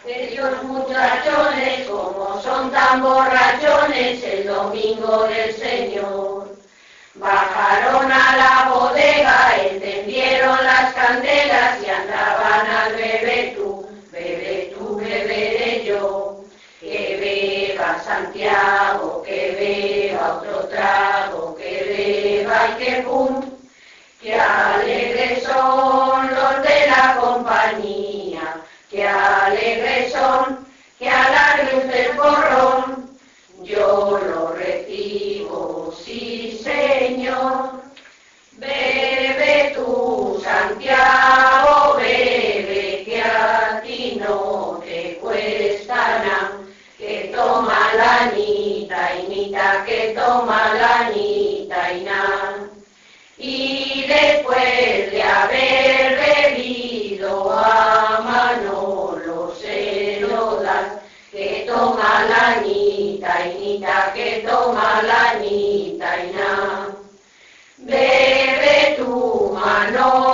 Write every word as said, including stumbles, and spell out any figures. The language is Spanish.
Aquellos muchachones, como son tan borrachones, el domingo del Señor, bajaron a la bodega, encendieron las candelas y andaban al bebé tú, bebé tú, beberé yo. Que beba Santiago, que beba otro trago, que beba y que pum, que alegres son los de la compañía, que alegres son, que alargue usted el porrón, yo lo recibo, sí señor. Bebe tú, Santiago, bebe, que a ti no te cuesta nada, que toma la anita, inita, que toma la anita, iná. Y después de haber bebido a Manolo se lo das, que toma la anita, inita, que toma la anita, iná. Bebe tu Manolo.